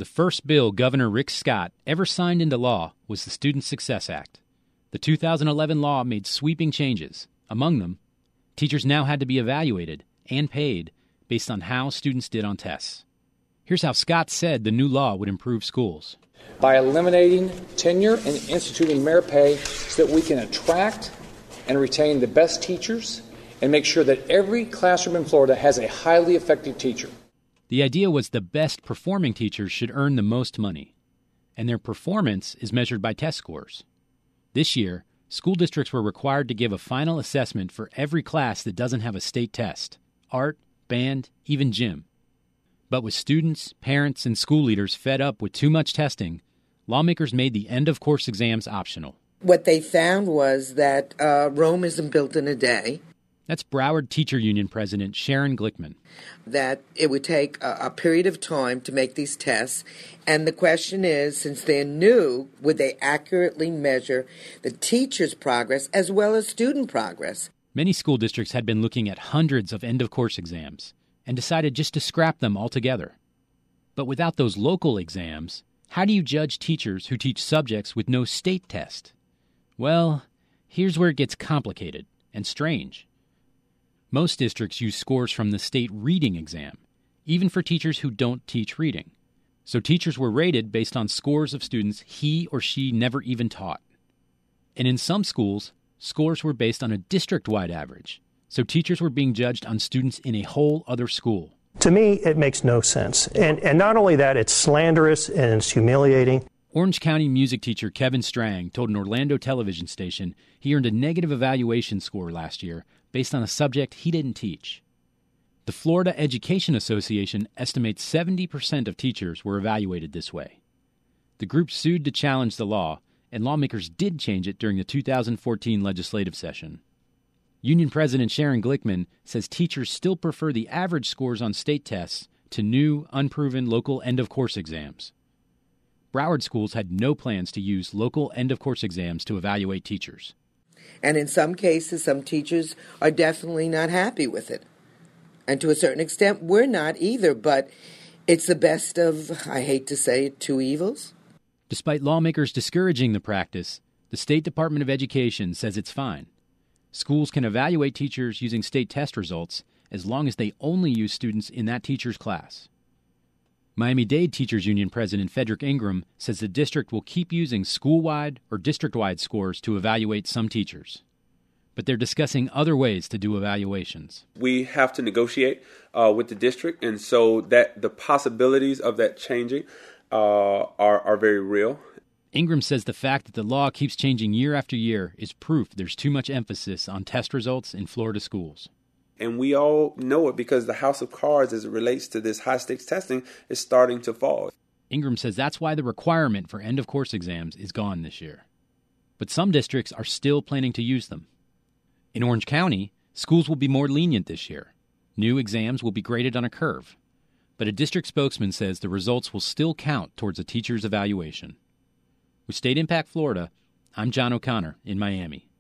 The first bill Governor Rick Scott ever signed into law was the Student Success Act. The 2011 law made sweeping changes. Among them, teachers now had to be evaluated and paid based on how students did on tests. Here's how Scott said the new law would improve schools. By eliminating tenure and instituting merit pay so that we can attract and retain the best teachers and make sure that every classroom in Florida has a highly effective teacher. The idea was the best performing teachers should earn the most money, and their performance is measured by test scores. This year, school districts were required to give a final assessment for every class that doesn't have a state test: art, band, even gym. But with students, parents, and school leaders fed up with too much testing, lawmakers made the end-of-course exams optional. What they found was that Rome isn't built in a day. That's Broward Teacher Union President Sharon Glickman. That it would take a period of time to make these tests. And the question is, since they're new, would they accurately measure the teacher's progress as well as student progress? Many school districts had been looking at hundreds of end-of-course exams and decided just to scrap them altogether. But without those local exams, how do you judge teachers who teach subjects with no state test? Well, here's where it gets complicated and strange. Most districts use scores from the state reading exam, even for teachers who don't teach reading. So teachers were rated based on scores of students he or she never even taught. And in some schools, scores were based on a district-wide average. So teachers were being judged on students in a whole other school. To me, it makes no sense. And not only that, it's slanderous and it's humiliating. Orange County music teacher Kevin Strang told an Orlando television station he earned a negative evaluation score last year based on a subject he didn't teach. The Florida Education Association estimates 70% of teachers were evaluated this way. The group sued to challenge the law, and lawmakers did change it during the 2014 legislative session. Union President Sharon Glickman says teachers still prefer the average scores on state tests to new, unproven local end-of-course exams. Broward schools had no plans to use local end-of-course exams to evaluate teachers. And in some cases, some teachers are definitely not happy with it. And to a certain extent, we're not either, but it's the best of, I hate to say it, two evils. Despite lawmakers discouraging the practice, the State Department of Education says it's fine. Schools can evaluate teachers using state test results as long as they only use students in that teacher's class. Miami-Dade Teachers Union President Frederick Ingram says the district will keep using school-wide or district-wide scores to evaluate some teachers. But they're discussing other ways to do evaluations. We have to negotiate with the district, and so that the possibilities of that changing are very real. Ingram says the fact that the law keeps changing year after year is proof there's too much emphasis on test results in Florida schools. And we all know it because the house of cards, as it relates to this high-stakes testing, is starting to fall. Ingram says that's why the requirement for end-of-course exams is gone this year. But some districts are still planning to use them. In Orange County, schools will be more lenient this year. New exams will be graded on a curve. But a district spokesman says the results will still count towards a teacher's evaluation. With State Impact Florida, I'm John O'Connor in Miami.